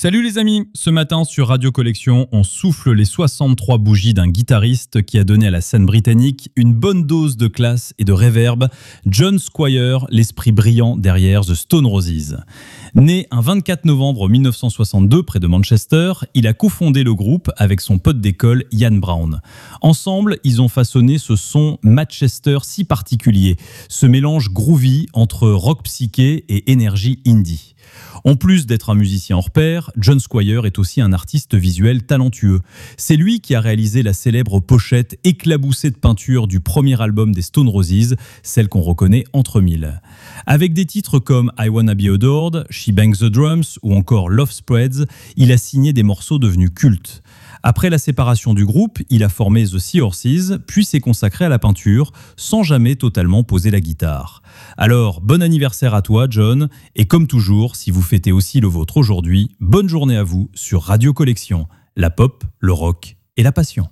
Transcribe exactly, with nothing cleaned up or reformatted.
Salut les amis, ce matin sur Radio Collection, on souffle les soixante-trois bougies d'un guitariste qui a donné à la scène britannique une bonne dose de classe et de réverb, John Squire, l'esprit brillant derrière The Stone Roses. Né un vingt-quatre novembre mille neuf cent soixante-deux près de Manchester, il a cofondé le groupe avec son pote d'école Ian Brown. Ensemble, ils ont façonné ce son Manchester si particulier, ce mélange groovy entre rock psyché et énergie indie. En plus d'être un musicien hors pair, John Squire est aussi un artiste visuel talentueux. C'est lui qui a réalisé la célèbre pochette éclaboussée de peinture du premier album des Stone Roses, celle qu'on reconnaît entre mille. Avec des titres comme I Wanna Be Adored, She Bangs the Drums ou encore Love Spreads, il a signé des morceaux devenus cultes. Après la séparation du groupe, il a formé The Seahorses, puis s'est consacré à la peinture, sans jamais totalement poser la guitare. Alors, bon anniversaire à toi, John, et comme toujours, si vous fêtez aussi le vôtre aujourd'hui, bonne journée à vous sur Radio Collection, la pop, le rock et la passion.